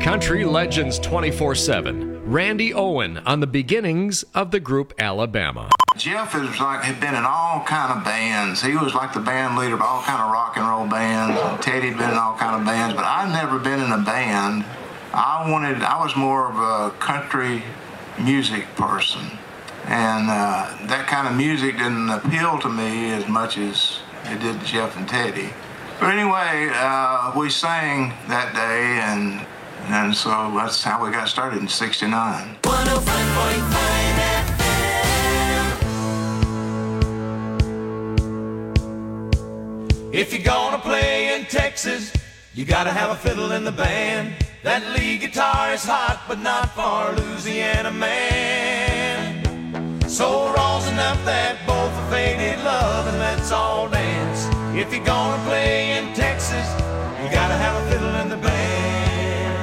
Country Legends 24/7. Randy Owen on the beginnings of the group Alabama. Jeff had been in all kind of bands. He was like the band leader of all kind of rock and roll bands. Teddy had been in all kind of bands, but I'd never been in a band. I was more of a country music person, and that kind of music didn't appeal to me as much as it did to Jeff and Teddy. But anyway, we sang that day, and so that's how we got started in '69. 105.5 FM. If you're gonna play in Texas, you gotta have a fiddle in the band. That lead guitar is hot, but not for Louisiana man. So rosin up that both a faded love and let's all dance. If you're gonna play in Texas, you gotta have a fiddle in the band.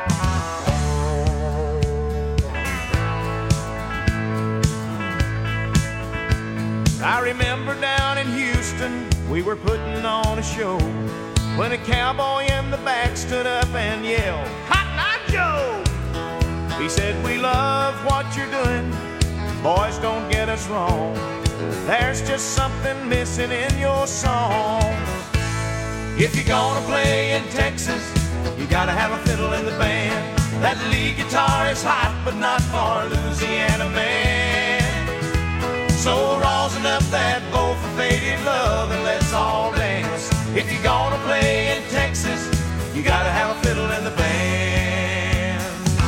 I remember down in Houston, we were putting on a show, when a cowboy in the back stood up and yelled, "Cotton Eye Joe!" He said, "We love what you're doing, boys, don't get us wrong. There's just something missing in your song. If you're gonna play in Texas, you gotta have a fiddle in the band. That lead guitar is hot, but not for Louisiana man. So rosin up that bow for faded love and let's all dance. If you're gonna play in Texas, you gotta have a fiddle in the band."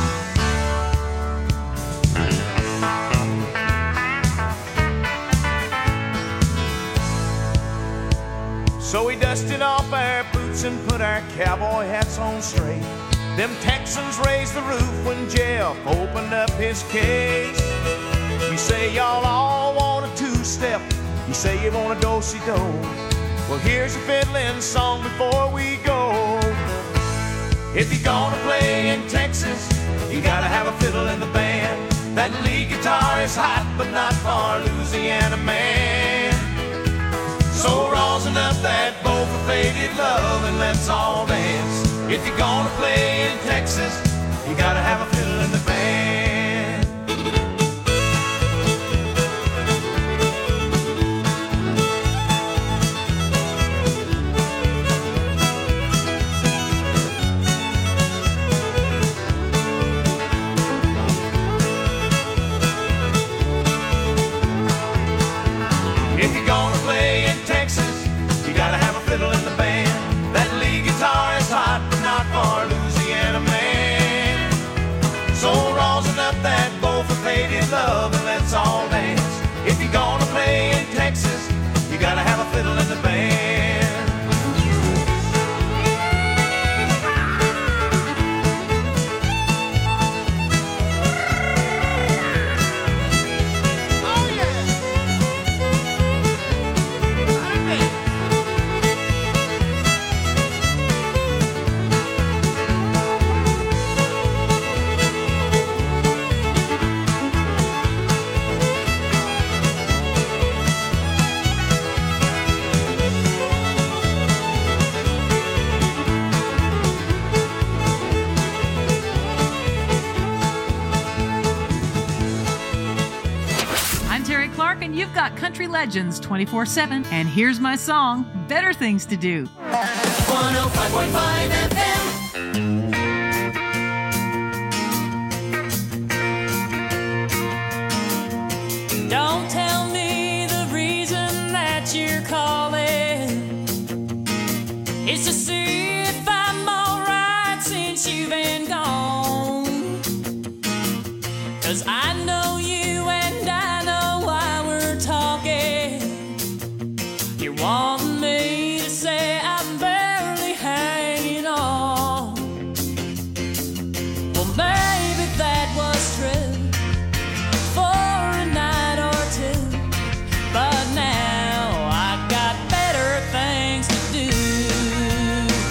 So we dusted off our boots and put our cowboy hats on straight. Them Texans raised the roof when Jeff opened up his case. You say y'all all want a two-step, you say you want a do-si-do. Well, here's your fiddling song before we go. If you're gonna play in Texas, you gotta have a fiddle in the band. That lead guitar is hot, but not for Louisiana man. So rosin up that bow for faded love and let's all dance. If you're gonna play in Texas, you gotta have a fiddle in the band. If you're gonna play in Texas, you gotta have a fiddle in the band. That lead guitar is hot, but not for Louisiana man. So rosin up that bow for faded love and let's all dance. If you're gonna play in Texas, you gotta have a fiddle in the band. And you've got Country Legends 24/7. And here's my song, Better Things to Do. 105.5 FM. Don't tell me the reason that you're calling is to see if I'm alright since you've been gone. 'Cause I know you and I know why we're talking. You're wanting me to say I'm barely hanging on. Well, maybe that was true for a night or two, but now I got better things to do.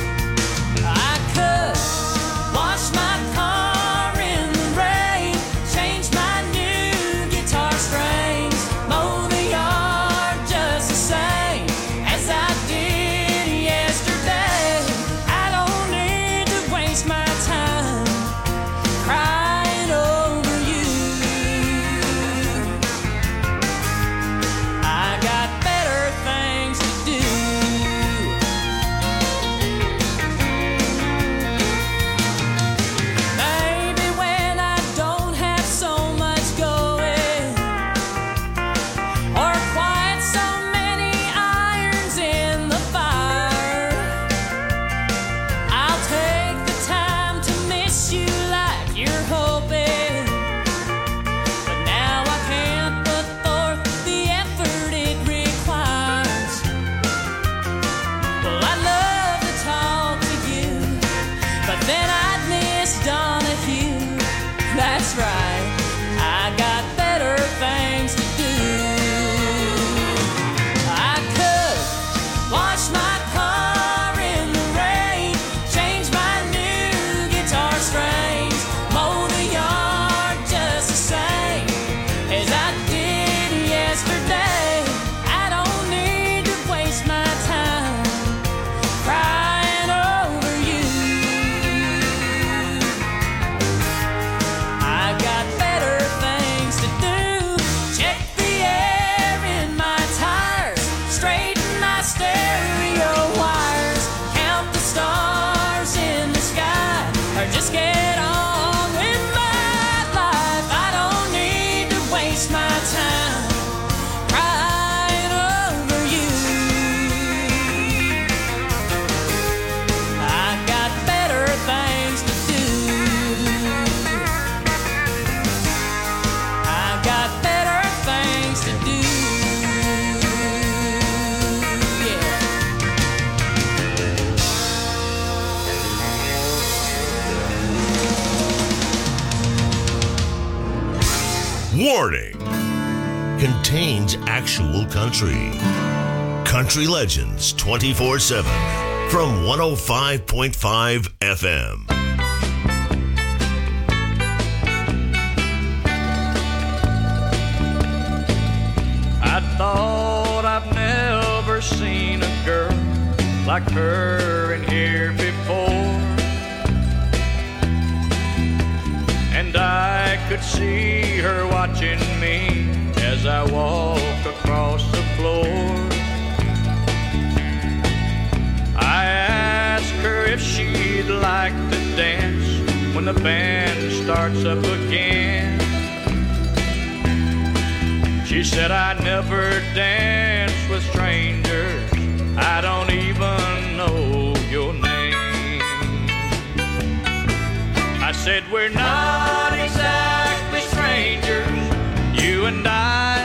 warning, contains actual country. Country Legends 24/7 from 105.5 FM. I thought I've never seen a girl like her in here before, and I could see her watching me as I walk across the floor. I asked her if she'd like to dance when the band starts up again. She said, I never dance with strangers, I don't even know your name. I said, we're not exactly strangers, you and I.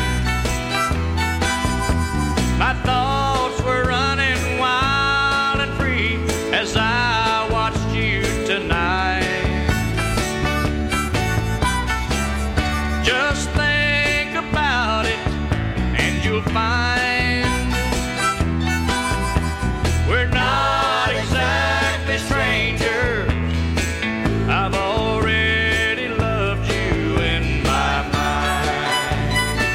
My thoughts were running wild and free as I watched you tonight. Just think about it and you'll find we're not exactly strangers. I've already loved you in my mind.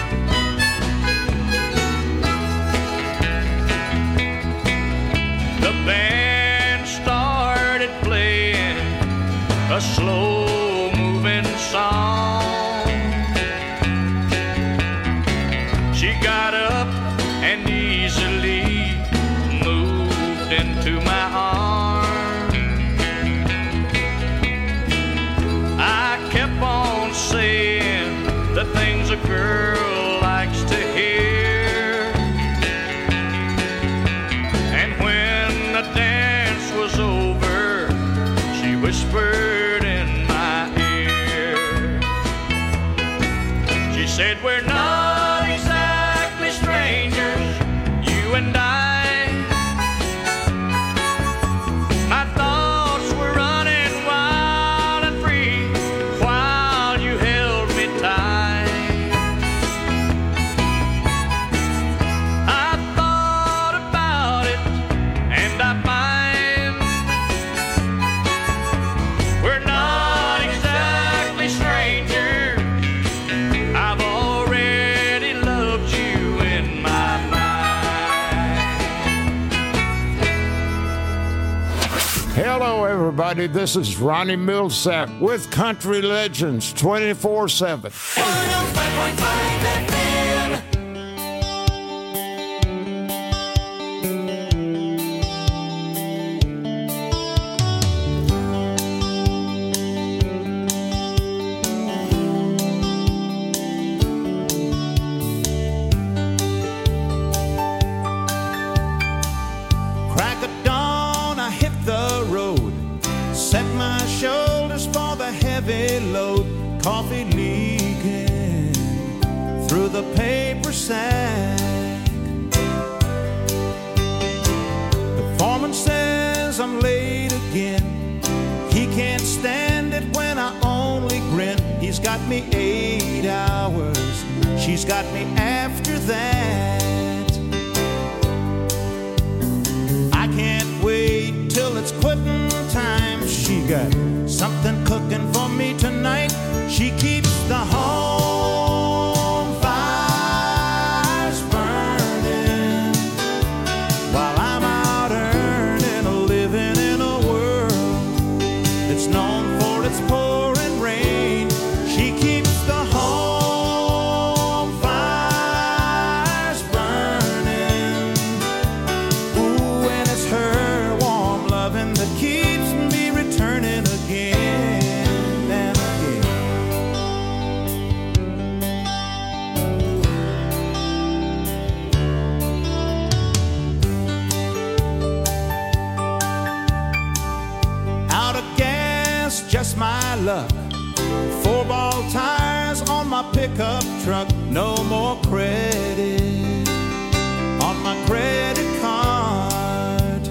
The band started playing a slow-moving song. She got up and easily moved into my arms. I kept on saying the things a girl likes to hear. And when the dance was over, she whispered in my ear. She said, we're not exactly strangers, you and I. My thoughts were running wild and free while you held me tight. I thought about it and I find we're not exactly strangers. I've already loved you in my mind. Hello, everybody. This is Ronnie Millsap with Country Legends 24/7. 105.5 FM. Crack of dawn, I hit the road, set my shoulders for the heavy load, coffee leaking through the paper sack. The foreman says I'm late again. He can't stand it when I only grin. He's got me 8 hours, she's got me after that. I can't wait till it's quitting time. She got something cooking for me tonight. She keeps the home fires burning while I'm out earning a living in a world that's known for its pouring rain. She keeps the home fires burning. Ooh, and it's her warm loving that keeps me returning again and again. Out of gas, just my luck. 4-ball tires on my pickup truck. No more credit on my credit card.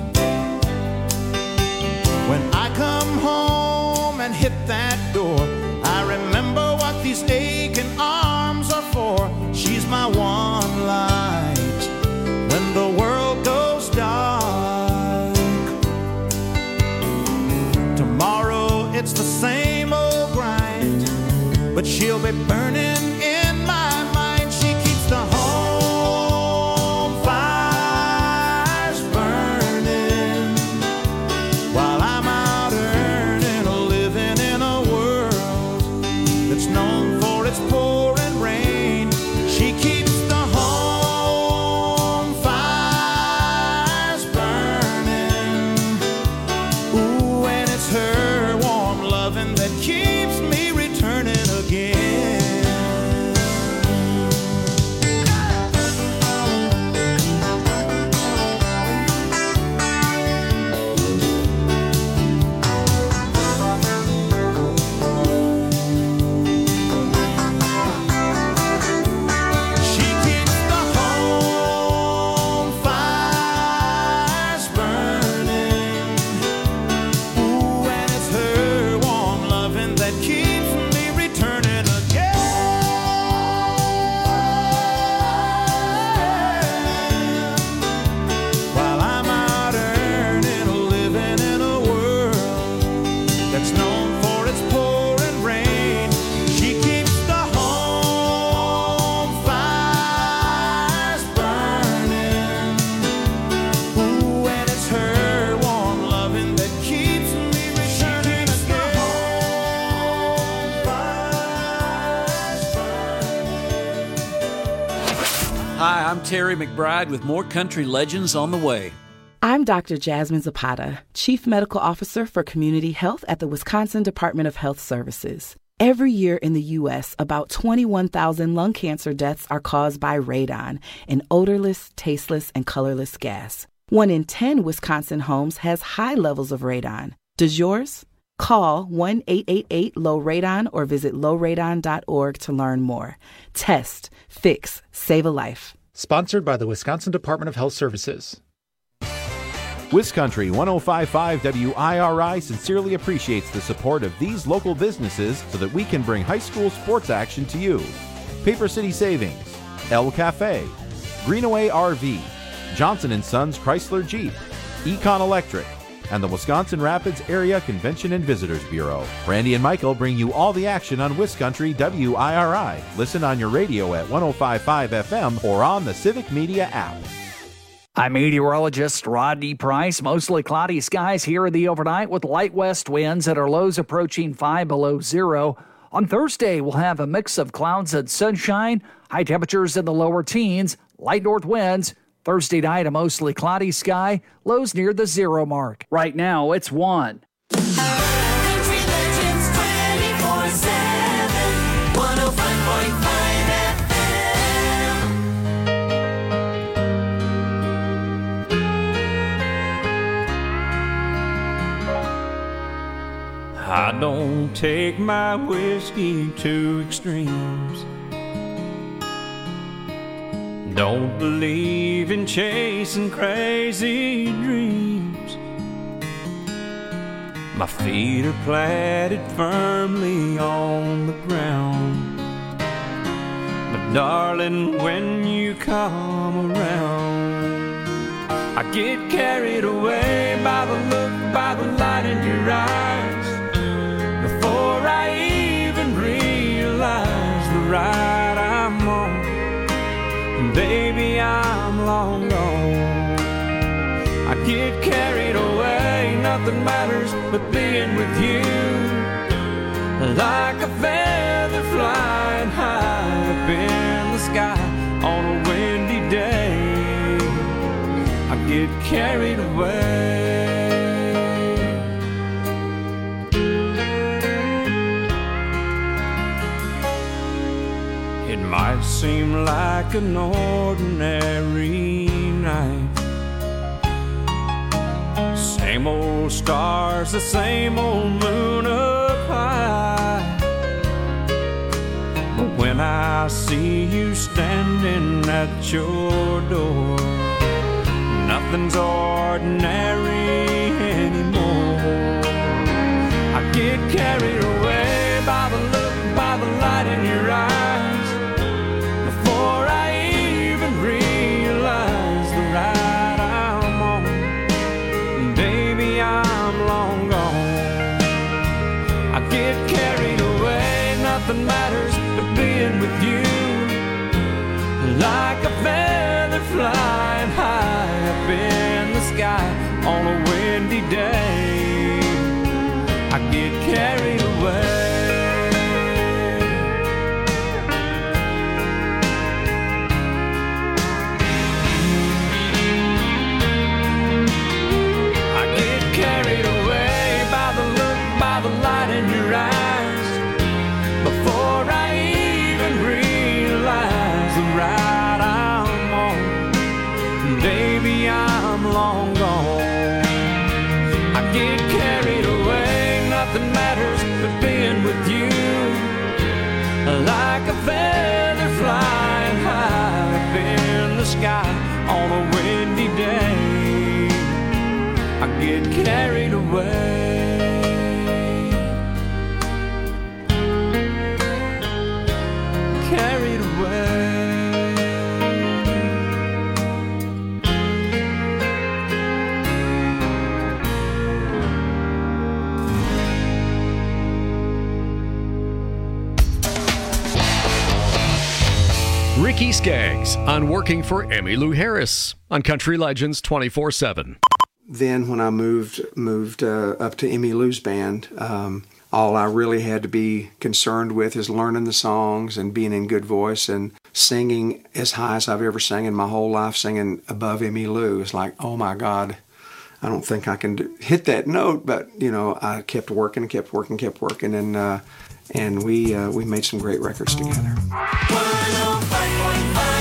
When I come home and hit that door, I remember what these aching arms be burning in my mind. She keeps the home fires burning while I'm out earning a living in a world that's known for its pouring rain. She keeps the home fires burning. Ooh, and it's her warm loving that keeps me returning again. She keeps the home fires burning. Ooh, and it's her warm loving that keeps me returning again. While I'm out earning a living in a world that's known for its pouring rain. She keeps the home fires burning. Ooh, and it's her warm loving that keeps me returning again. Hi, I'm Terry McBride with more Country Legends on the way. I'm Dr. Jasmine Zapata, Chief Medical Officer for Community Health at the Wisconsin Department of Health Services. Every year in the U.S., about 21,000 lung cancer deaths are caused by radon, an odorless, tasteless, and colorless gas. 1 in 10 Wisconsin homes has high levels of radon. Does yours? Call 1-888-LOW-RADON or visit lowradon.org to learn more. Test, fix, save a life. Sponsored by the Wisconsin Department of Health Services. WisCountry 105.5 WIRI sincerely appreciates the support of these local businesses so that we can bring high school sports action to you. Paper City Savings, El Cafe, Greenaway RV, Johnson & Sons Chrysler Jeep, Econ Electric, and the Wisconsin Rapids Area Convention and Visitors Bureau. Randy and Michael bring you all the action on WisCountry WIRI. Listen on your radio at 105.5 FM or on the Civic Media app. I'm meteorologist Rodney Price. Mostly cloudy skies here in the overnight with light west winds and our lows approaching 5 below zero. On Thursday, we'll have a mix of clouds and sunshine, high temperatures in the lower teens, light north winds. Thursday night, a mostly cloudy sky, lows near the zero mark. Right now, it's 1. Country Legends 24/7, 105.5 FM. I don't take my whiskey to extremes. Don't believe in chasing crazy dreams. My feet are planted firmly on the ground. But darling, when you come around, I get carried away by the look, by the light in your eyes. Before I even realize the ride I'm on, baby, I'm long gone. I get carried away, nothing matters but being with you. Like a feather flying high up in the sky on a windy day, I get carried away. It might seem like an ordinary night. Same old stars, the same old moon up high. But when I see you standing at your door, nothing's ordinary anymore. I get carried away by the look, by the light in your eyes. Before I even realize the ride I'm on, baby, I'm long gone. I get carried away, nothing matters like a feather flying high up in the sky on a windy day. I get carried away. Carried away by the look, by the light in your eyes. Before I even realize the ride I'm on, baby, I'm long gone. I get carried away, nothing matters but being with you. Like a feather flying high up in the sky on a windy day. I get carried away. Carried away. Ricky Skaggs on Working for Emmylou Harris on Country Legends 24/7. Then when I moved up to Emmylou's band, all I really had to be concerned with is learning the songs and being in good voice and singing as high as I've ever sang in my whole life, singing above Emmylou. It's like, oh my God, I don't think I can hit that note. But I kept working, and we made some great records together. 105.5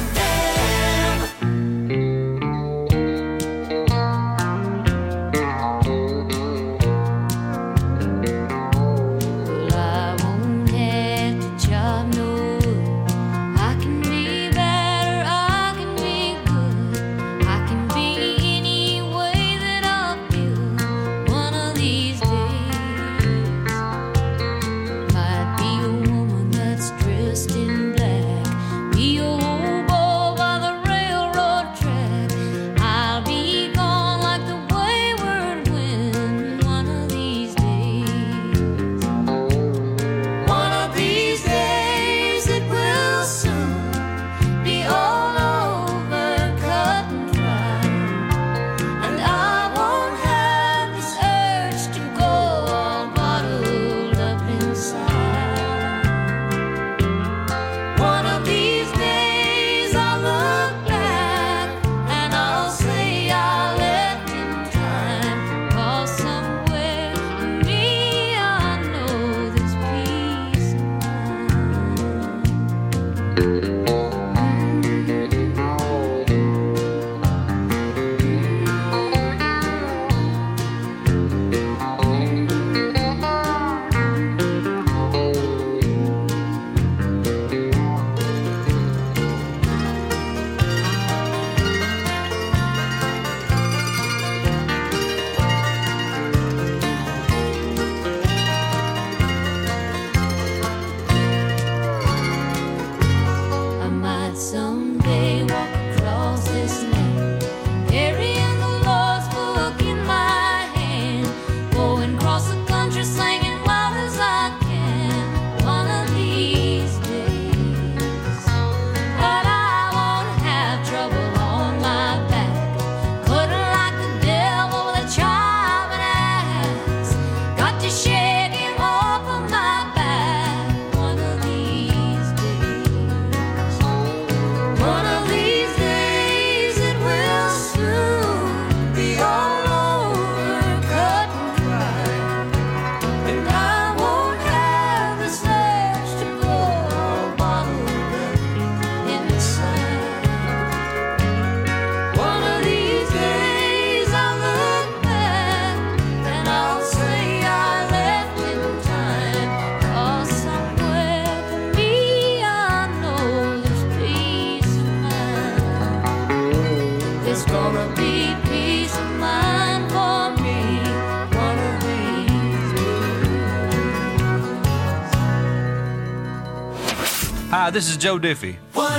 Hi, this is Joe Diffie.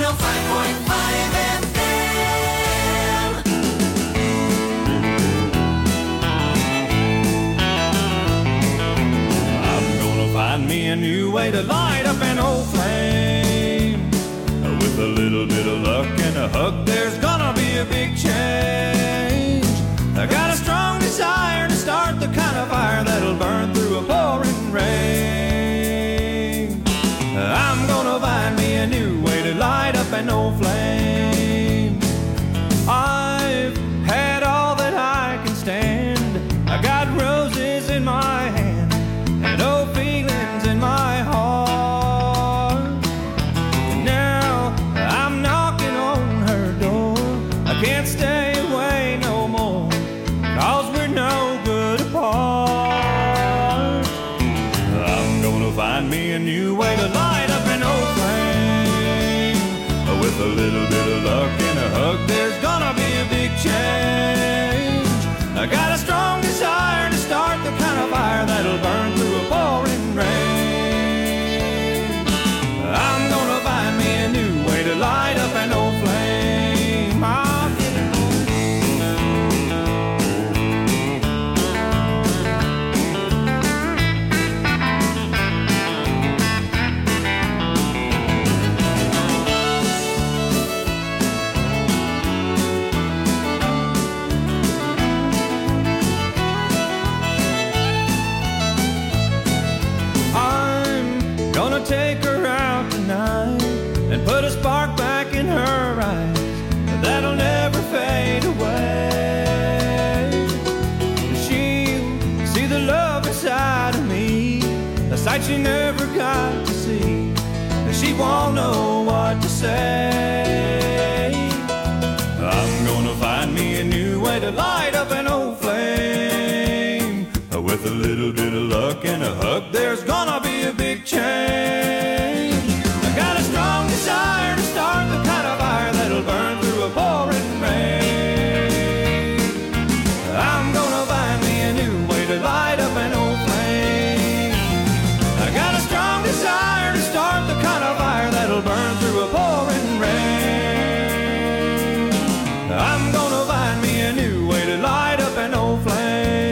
105.5 FM. I'm gonna find me a new way to light up an old flame with a little bit of luck and a hug, there's gonna be a big change. I got a strong desire to start the kind of fire that'll burn through a pouring rain. I'm gonna find me a new way to light up an old flame. I've had all that I can stand. I got roses in my hand and old feelings in my heart. Now I'm knocking on her door. I can't stay away no more, 'cause we're no good apart. I'm gonna find me a new way to light up an old flame. With a little bit of luck and a hug, there's gonna be a big change. I got a strong desire to start the kind of fire that'll burn through a pouring rain. I'm gonna find me a new way to light up an old flame. I'll get it. Take her out tonight and put a spark back in her eyes that'll never fade away. She'll see the love inside of me, a sight she never got to see. She won't know what to say. I'm gonna find me a new way to light up an old flame. With a little bit of luck and a hug, there's gonna be a big change. I got a strong desire to start the kind of fire that'll burn through a pouring rain. I'm gonna find me a new way to light up an old flame. I got a strong desire to start the kind of fire that'll burn through a pouring rain. I'm gonna find me a new way to light up an old flame.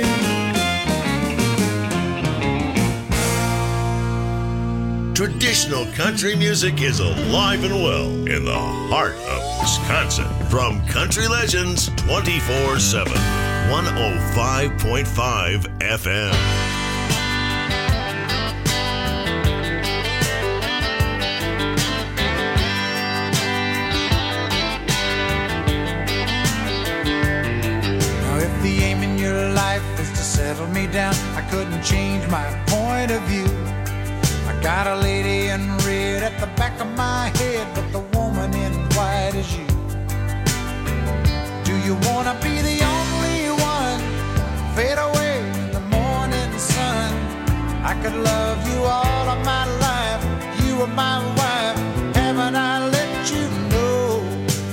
Traditional country music is alive and well in the heart of Wisconsin. From Country Legends 24/7, 105.5 FM. Now if the aim in your life is to settle me down, I couldn't change my point of view. Got a lady in red at the back of my head, but the woman in white is you. Do you wanna be the only one? Fade away in the morning sun. I could love you all of my life. You were my wife. Haven't I let you know?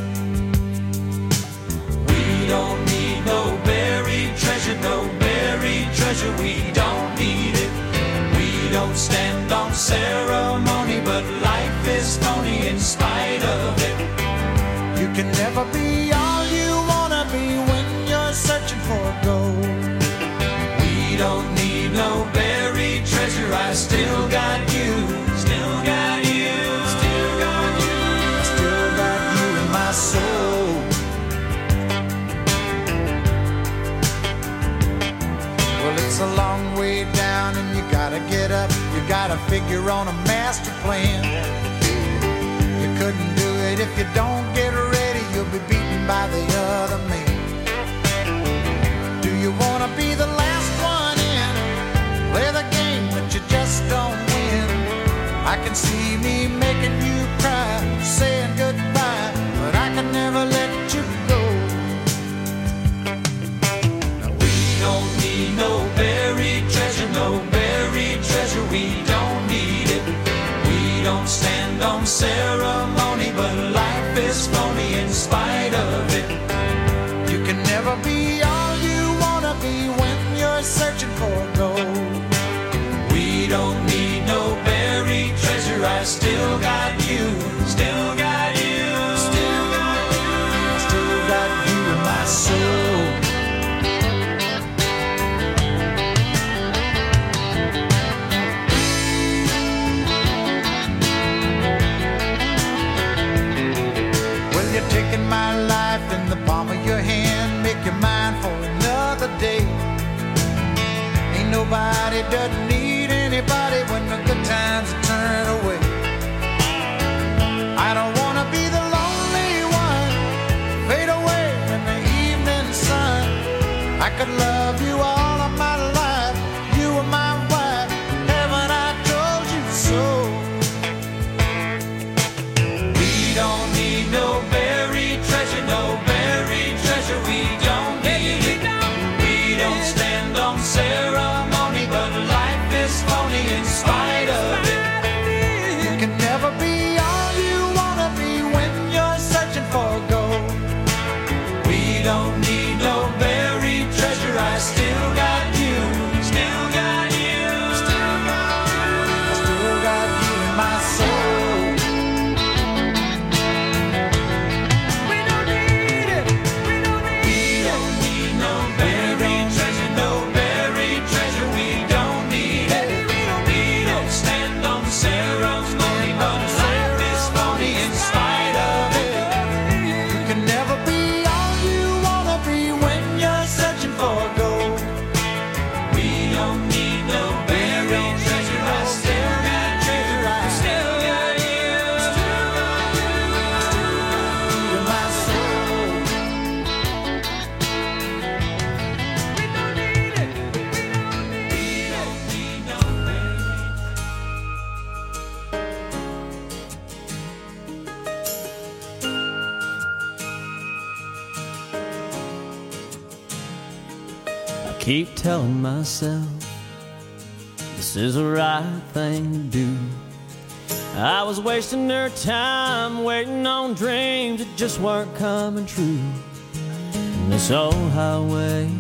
We don't need no buried treasure, no buried treasure. We don't need it. We don't stand on ceremony, but life is phony in spite of it. You can never be all you wanna be when you're searching for gold. We don't need no buried treasure. I still got you, still got you, still got you, I still got you in my soul. Well, it's a long way down and you gotta get up. You gotta figure on a master plan. You couldn't do it if you don't get ready. You'll be beaten by the other man. Do you wanna be the last one in? Play the game but you just don't win. I can see me making you cry, saying goodbye, but I can never let you go. Now we don't need no buried treasure, no buried treasure. We don't need it. We don't stand on ceremony, but life is phony in spite of it. You can never be all you wanna be when you're searching for gold. We don't need no buried treasure. I still could love you all of my life. You were my wife, heaven, I told you so. We don't need no buried treasure, no buried treasure. We don't need it. We don't stand on ceremony, but life is phony in spite of it. You can never be all you wanna be when you're searching for gold. We don't need no buried treasure. I still got you, still got you, still got you. I still got you in my soul. We don't need it. We don't need no buried treasure, no buried treasure. We don't need it. We don't stand on ceremony, but life is phony in spite of it. You can never be all you wanna be when you're searching for gold. We don't need no buried treasure. I still got treasure. I still got you, still got you, in my soul. We don't need it. We don't need no buried. I keep telling myself this is the right thing to do. I was wasting their time waiting on dreams that just weren't coming true. And this old highway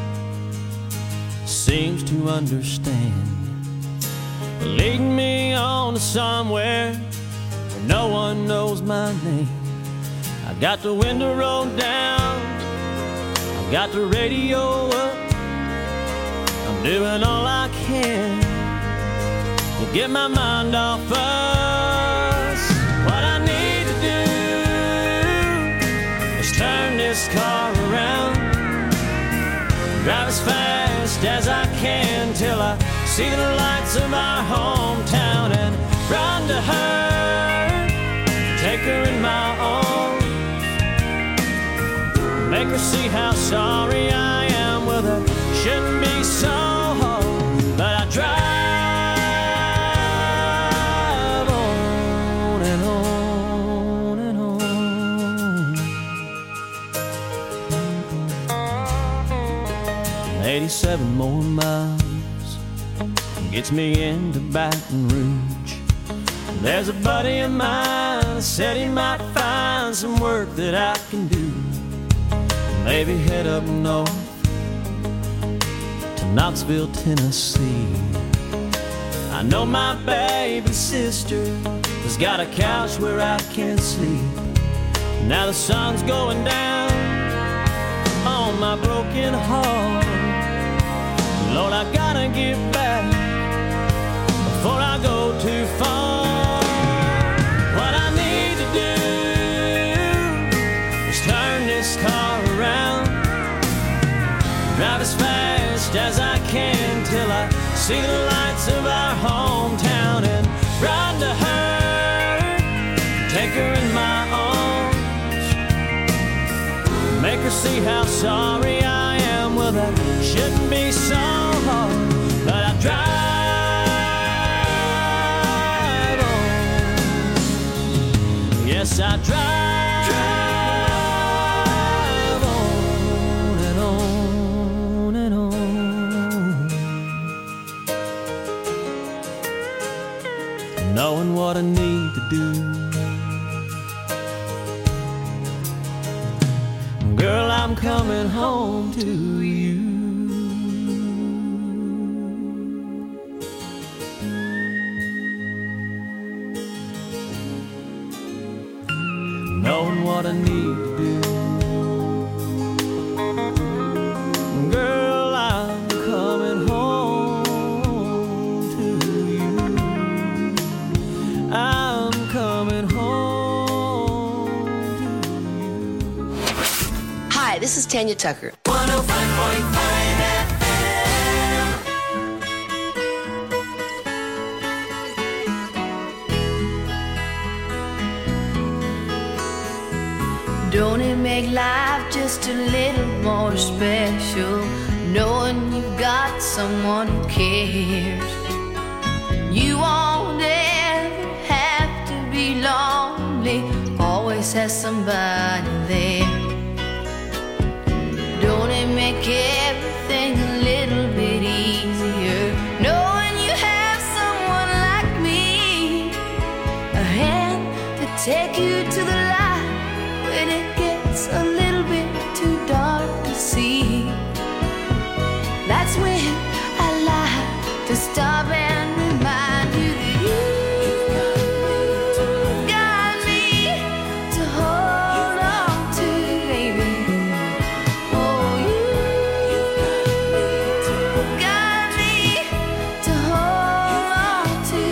seems to understand, leading me on to somewhere where no one knows my name. I got the window rolled down, I got the radio up, I'm doing all I can to get my mind off us. What I need to do is turn this car around, drive as fast as I can till I see the lights of our hometown and run to her, take her in my arms, make her see how sorry I am with her. Shouldn't be so hard, but I drive on and on and on. 87 more miles gets me into Baton Rouge. There's a buddy of mine that said he might find some work that I can do. Maybe head up north to Knoxville, Tennessee. I know my baby sister has got a couch where I can sleep. Now the sun's going down on my broken heart. Lord, I gotta get back before I go too far. What I need to do is turn this car around, drive as fast as I can till I see the lights of our hometown and run to her, take her in my arms, make her see how sorry I am. Well, that shouldn't be so hard, but I drive on. Yes, I drive on and on and on, knowing what I need to do. Girl, I'm coming home to you. Knowing what I need to do. Girl, I'm coming home to you. I'm coming home to you. Hi, this is Tanya Tucker. 105.5 Don't it make life just a little more special? knowing you've got someone who cares. You won't ever have to be lonely, always has somebody there. Don't it make everything a little bit easier, knowing you have someone like me, a hand to take you to the light when it gets a little bit too dark to see. That's when I like to stop and remind you that you've got me to hold on to, baby. Oh, you've got me to hold on to.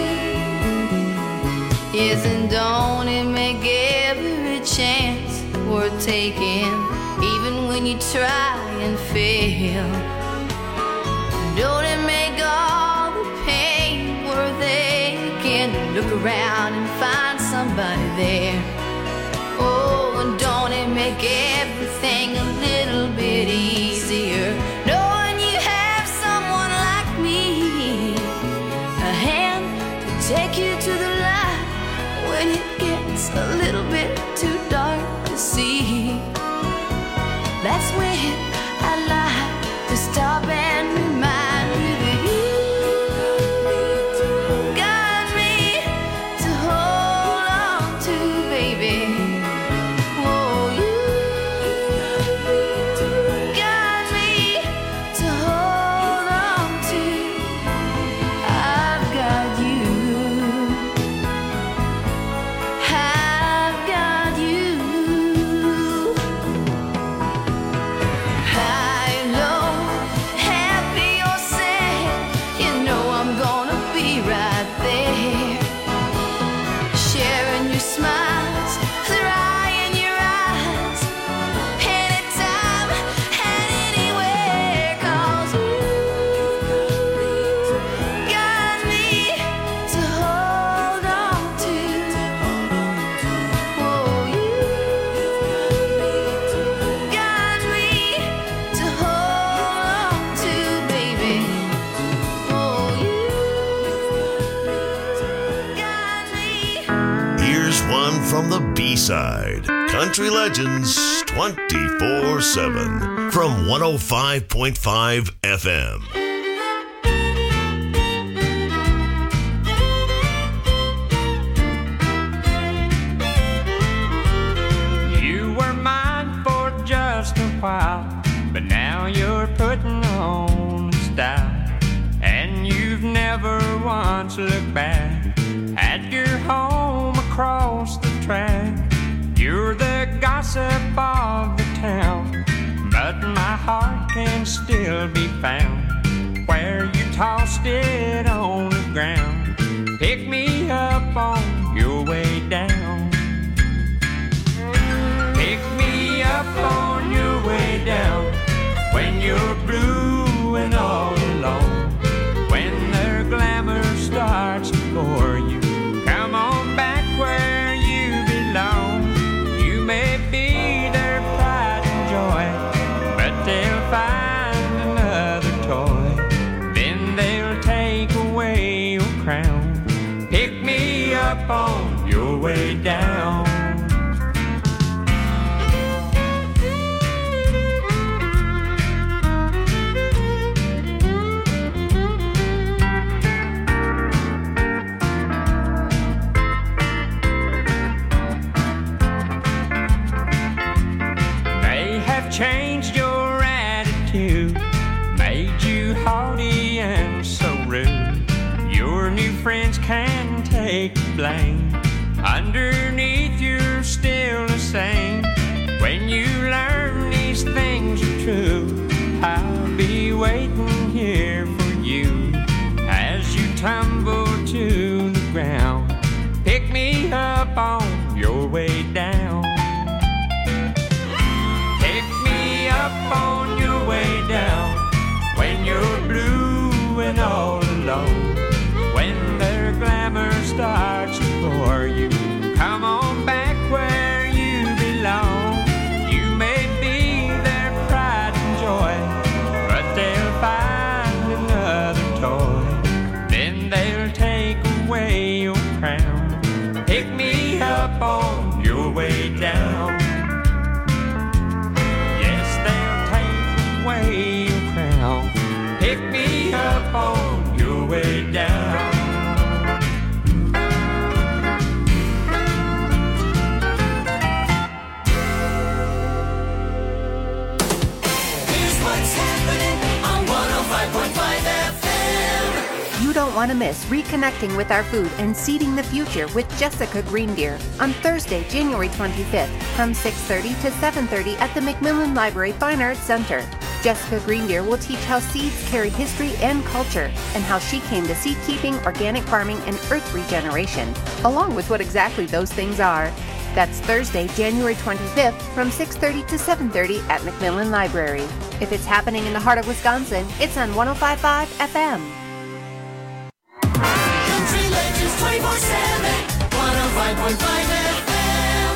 Yes, and don't it make every chance worth taking, even when you try and fail? Don't it make all the pain worth aching? Look around and find somebody there. Oh, and don't it make everything a little bit easier, knowing you have someone like me, a hand to take you to the light when it gets a little bit too dark to see. That's when I like to stop and remind you that you've got me to hold on to, baby. Oh, you've got me to hold on to. I've got you. I've got you. High, low, happy or sad, you know I'm gonna be right there, sharing your smiles, the eye in your eyes, anytime and anywhere, 'cause you've got me to hold on to. Oh, you've got me to hold on to, baby. Oh, you've got me. Here's one from the B-side. Country Legends 24/7 from 105.5 FM. You were mine for just a while, but now you're putting on style, and you've never once looked back at your home across the track. You're the gossip of the town, but my heart can still be found where you tossed it on the ground. Pick me up on your way down. Pick me up on your way down when you're blue and all alone, when their glamour starts to bore you. Come on back where you belong. You may be their pride and joy, but they'll find another toy, then they'll take away your crown. Pick me up on your way down. Changed your attitude, made you haughty and so rude. Your new friends can take the blame. Underneath you're still the same. When you learn these things are true, I'll be waiting here for you as you tumble to the ground. Pick me up on your way down. Up on your way down when you're blue and all alone, when their glamour starts to bore you. Come on back where you belong. You may be their me down. You don't want to miss Reconnecting with Our Food and Seeding the Future with Jessica Greendeer on Thursday, January 25th from 6:30 to 7:30 at the Macmillan Library Fine Arts Center. Jessica Greendeer will teach how seeds carry history and culture and how she came to seed keeping, organic farming, and earth regeneration, along with what exactly those things are. That's Thursday, January 25th from 6:30 to 7:30 at Macmillan Library. If it's happening in the heart of Wisconsin, it's on 105.5 FM. Country Legends 24/7, 105.5 FM.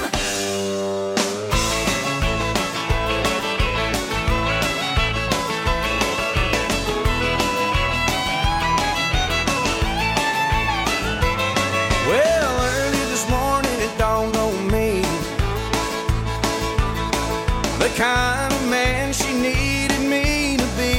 Well, early this morning it dawned on me the kind of man she needed me to be.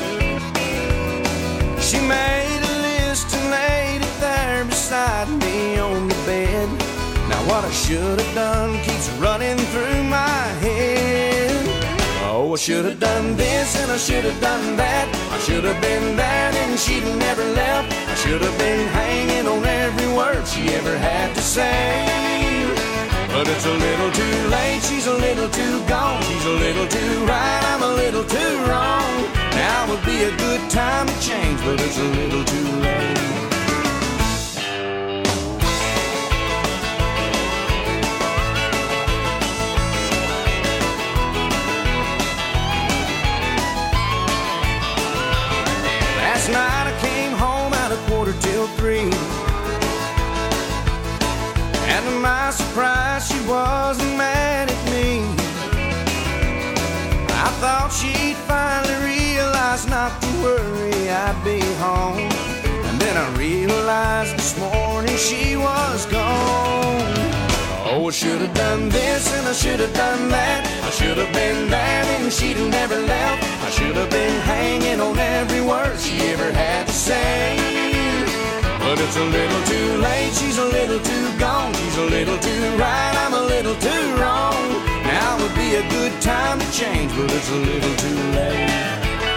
She made a list and laid it there beside me on the bed. Now what I should have done keeps running through my head. Oh, I should have done this and I should have done that. I should have been there and she'd never left. I should have been hanging on every word she ever had to say. But it's a little too late, she's a little too gone. She's a little too right, I'm a little too wrong. Now would be a good time to change, but it's a little too late. Last night I came home at 2:45. And to my surprise, she wasn't mad at me. I thought she'd finally realize not to worry, I'd be home. And then I realized this morning she was gone. Oh, I should have done this and I should have done that. I should have been there and she'd have never left. I should have been hanging on every word she ever had to say. But it's a little too late, she's a little too gone. She's a little too right, I'm a little too wrong. Now would be a good time to change, but it's a little too late.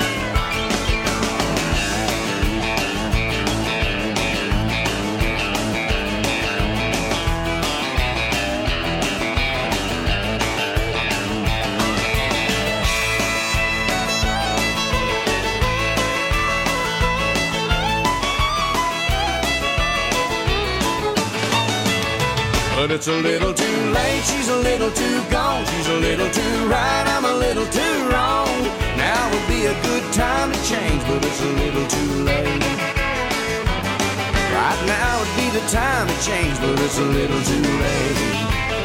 But it's a little too late, she's a little too gone. She's a little too right, I'm a little too wrong. Now would be a good time to change, but it's a little too late. Right now would be the time to change, but it's a little too late.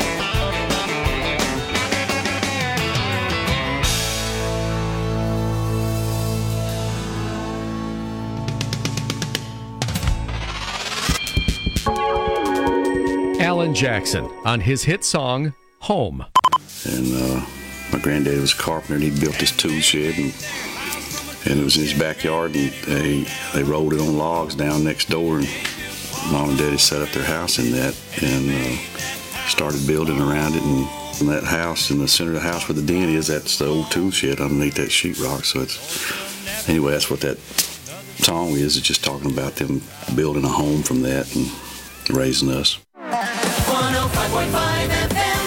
Alan Jackson on his hit song, Home. And my granddaddy was a carpenter, and he built this tool shed, and it was in his backyard, and they rolled it on logs down next door, and Mom and Daddy set up their house in that, and started building around it, and in that house, in the center of the house where the den is, that's the old tool shed underneath that sheetrock. So it's, anyway, that's what that song is. It's just talking about them building a home from that and raising us. 105.5 FM.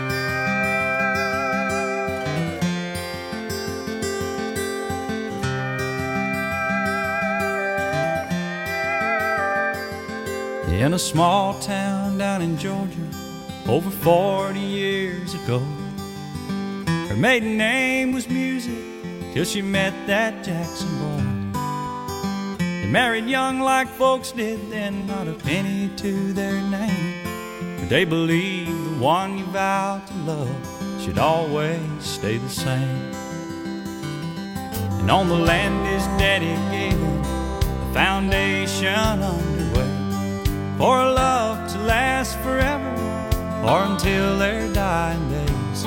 In a small town down in Georgia, over 40 years ago, her maiden name was Music till she met that Jackson boy. They married young like folks did then, not a penny to their name. But they believed the one you vowed to love should always stay the same. And on the land his daddy gave him, the foundation underway for a love to last forever or until their dying days.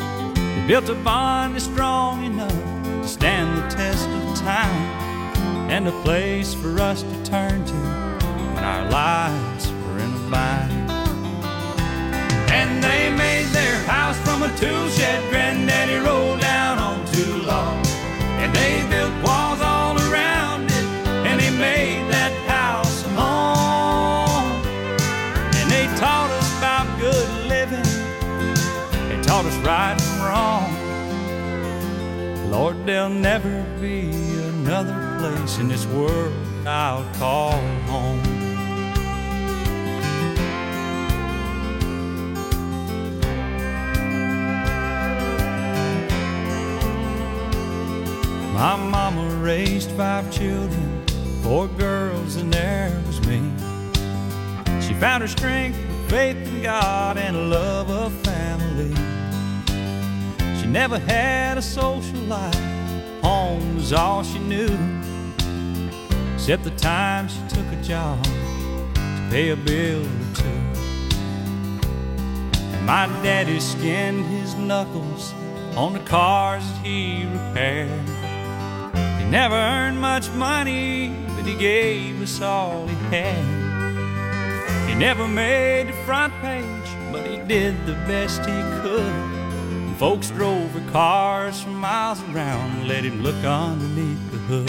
They built a bond that's strong enough to stand the test of time and a place for us to turn to when our lives were in a bind. And they made their house from a tool shed Granddaddy rolled down on too long. And they built walls all around it, and they made that house a home. And they taught us about good living, they taught us right and wrong. Lord, there'll never be another place in this world I'll call home. My mama raised 5 children, 4 girls, and there was me. She found her strength with faith in God and a love of family. She never had a social life, home was all she knew, except the time she took a job to pay a bill or two. And my daddy skinned his knuckles on the cars that he repaired. He never earned much money, but he gave us all he had. He never made the front page, but he did the best he could. And folks drove their cars for miles around and let him look underneath the hood.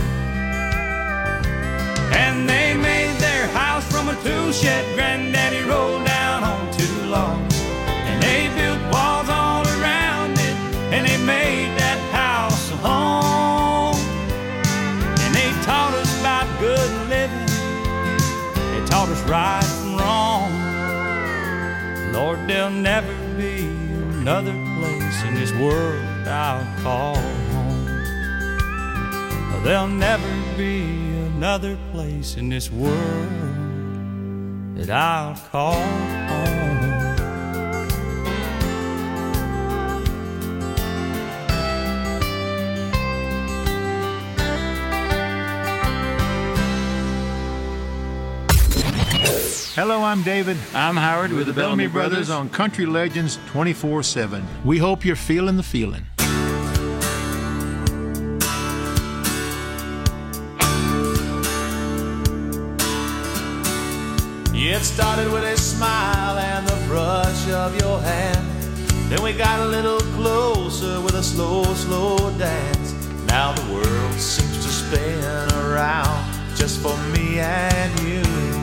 And they made their house from a tool shed Granddaddy rolled down on too long. And they built walls all around it, and they made that house a home. And they taught us about good living, they taught us right from wrong. Lord, there'll never be another place in this world I'll call home. There'll never be another place in this world that I'll call home. Hello, I'm David. I'm Howard with the Bellamy Brothers on Country Legends 24/7. We hope you're feeling the feeling. It started with a smile and the brush of your hand. Then we got a little closer with a slow, slow dance. Now the world seems to spin around just for me and you.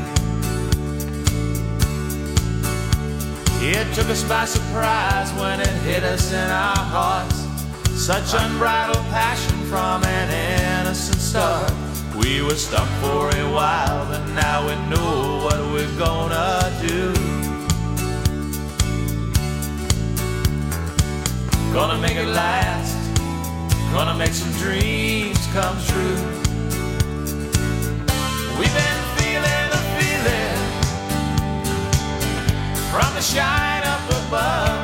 It took us by surprise when it hit us in our hearts. Such unbridled passion from an innocent start. We were stuck for a while, but now we know what we're gonna do. Gonna make it last, gonna make some dreams come true. We've been feeling the feeling from the shine up above.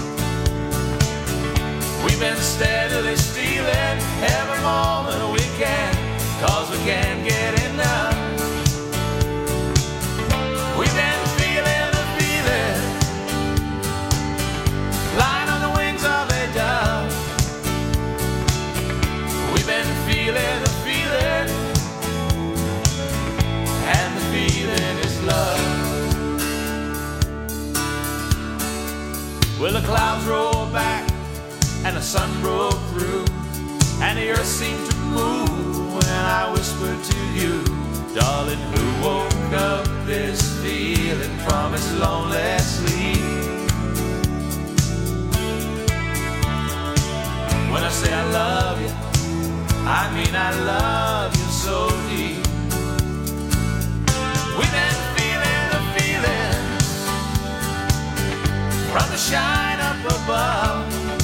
We've been steadily stealing every moment we can, 'cause we can't get enough. We've been feeling the feeling, flying on the wings of a dove. We've been feeling the feeling, and the feeling is love. Well, the clouds rolled back and the sun broke through, and the earth seemed to move when I whispered to you, darling, who woke up this feeling from its lonely sleep? When I say I love you, I mean I love you so deep. We've been feeling the feeling from the shine up above.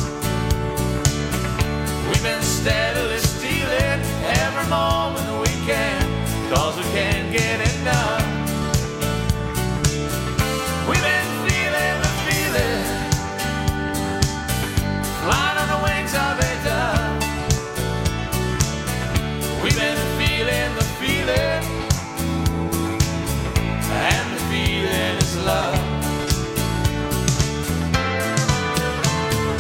We've been steadily stealing every moment we can, 'cause we can't get enough. We've been feeling the feeling, flying on the wings of a dove. We've been feeling the feeling, and the feeling is love.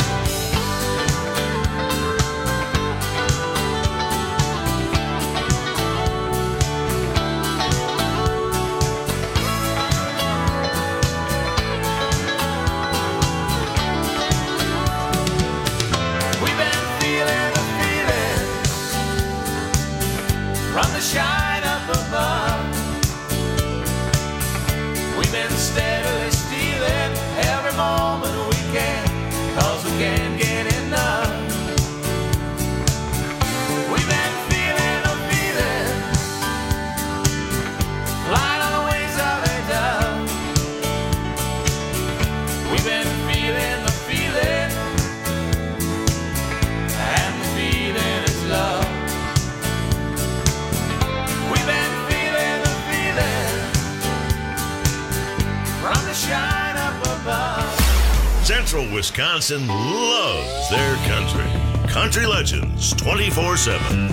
Wisconsin loves their country. Country Legends 24/7.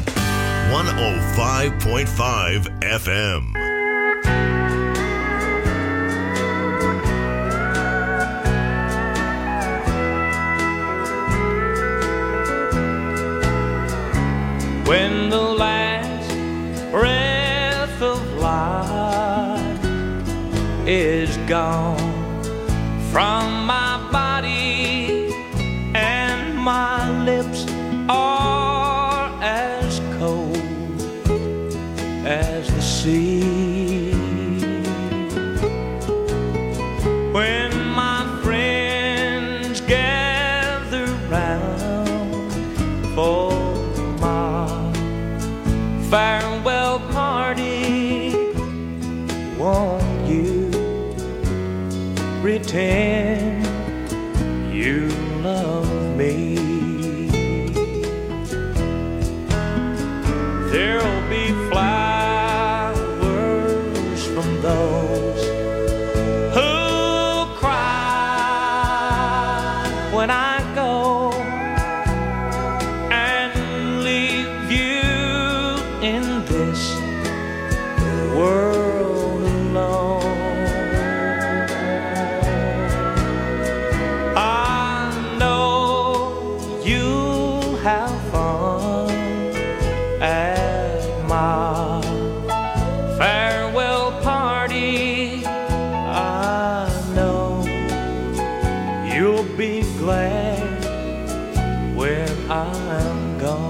105.5 FM. When the last breath of life is gone from my body and my lips are as cold as the sea, when my friends gather round for farewell party, won't you pretend you love me? There'll be flowers from those who cry when I go and leave you in this world alone. I know you'll have fun at my farewell party. I know you'll be glad when I'm gone.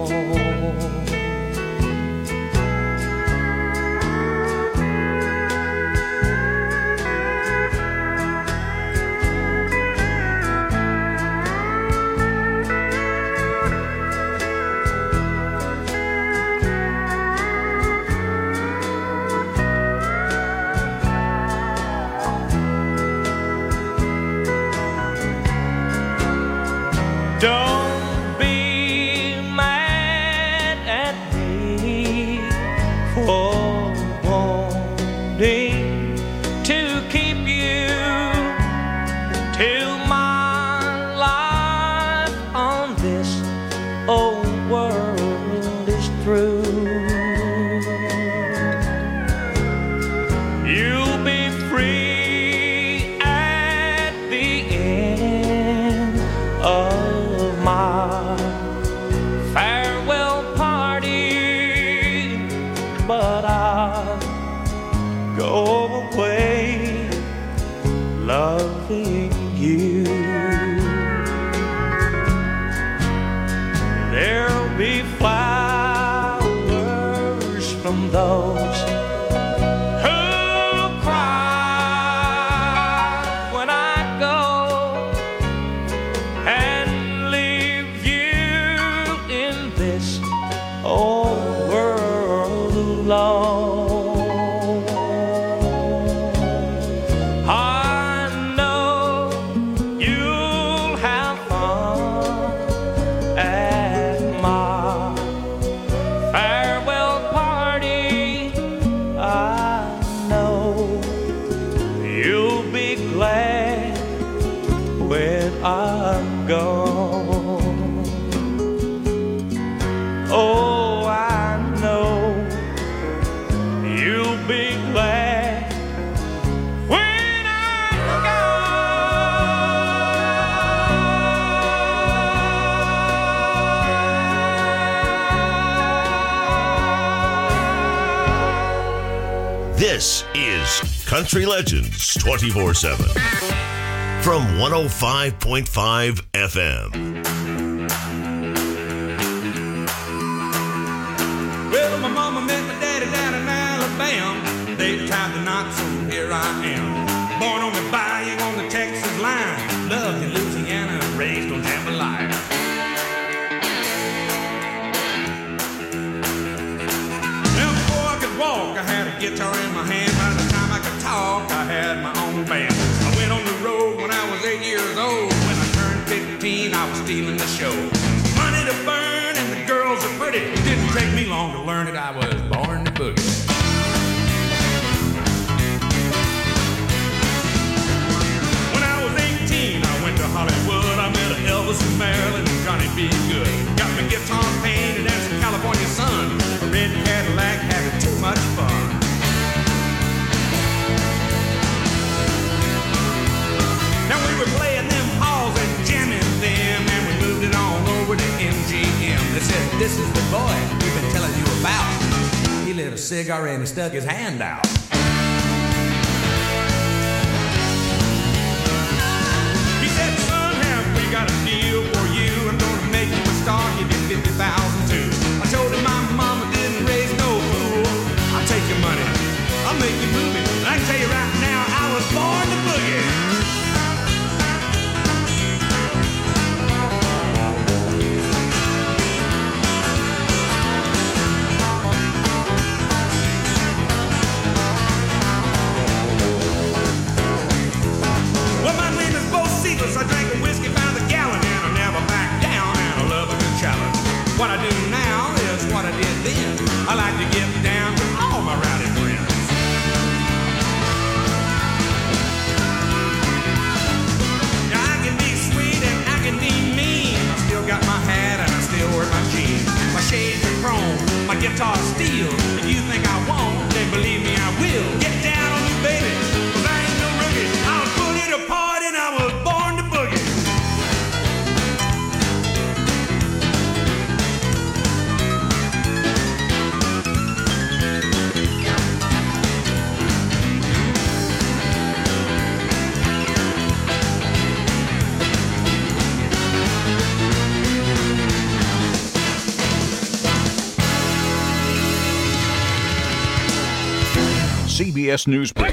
Don't be mad at me for wanting to keep you till my life on this old world is through. You'll be free at the end of my farewell party, but I'll go away loving you. There'll be flowers from those who cry when I go and old world alone. I know you'll have fun at my farewell party. I know you'll be glad when I'm gone. Oh, I know you'll be glad when I'm gone. This is Country Legends 24/7 from 105.5 FM. Well, my mama met my daddy down in Alabama. They tied the knot, so here I am. Born on the bayou on the Texas line. Loved in Louisiana, raised on jambalaya. Well, before I could walk, I had a guitar in my hand. By the time I could talk, I had my own band. I went on the road when I was 8 years old. When I turned 15, I was stealing the show. Money to burn and the girls are pretty. It didn't take me long to learn it. I was born to boogie. When I was 18, I went to Hollywood. Elvis from Maryland, Johnny B. Good. Got my guitar painted and some California sun. A red Cadillac having too much fun. Now we were playing them halls and jamming them, and we moved it on over to MGM. They said, this is the boy we've been telling you about. He lit a cigar and he stuck his hand out. He said, son, have we got a deal for you? I'm gonna make you a star, give you 50,000 too. I told him my mama didn't raise no fool. I'll take your money, I'll make you move it. And I can tell you right now, I was born to boogie. I drank a whiskey by the gallon and I never back down, and I love a good challenge. What I do now is what I did then. I like to get down with all my rowdy friends. Now I can be sweet and I can be mean. I still got my hat and I still wear my jeans. My shades are chrome, my guitar steel. If you think I won't, then believe me I will. Get down on me, baby, 'cause I ain't no rookie. I'll put it apart and I was born to boogie. CBS News Brief.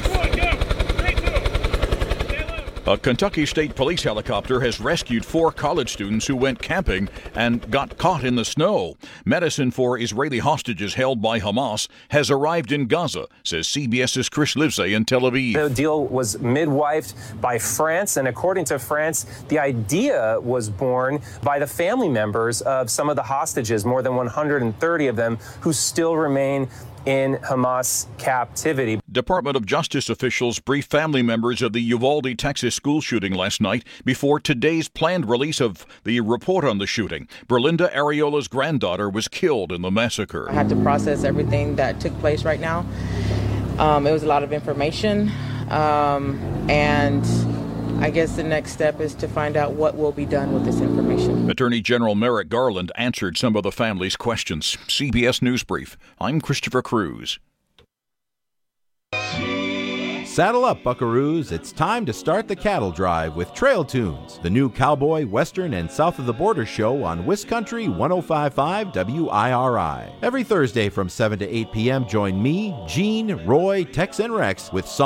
A Kentucky State Police helicopter has rescued 4 college students who went camping and got caught in the snow. Medicine for Israeli hostages held by Hamas has arrived in Gaza, says CBS's Chris Livesey in Tel Aviv. The deal was midwifed by France, and according to France, the idea was born by the family members of some of the hostages, more than 130 of them, who still remain in Hamas captivity. Department of Justice officials briefed family members of the Uvalde, Texas school shooting last night before today's planned release of the report on the shooting. Berlinda Areola's granddaughter was killed in the massacre. I had to process everything that took place right now. It was a lot of information, and I guess the next step is to find out what will be done with this information. Attorney General Merrick Garland answered some of the family's questions. CBS News Brief. I'm Christopher Cruz. Saddle up, buckaroos. It's time to start the cattle drive with Trail Tunes, the new cowboy, western, and south of the border show on WisCountry 105.5 WIRI. Every Thursday from 7 to 8 p.m., join me, Gene, Roy, Tex, and Rex with songs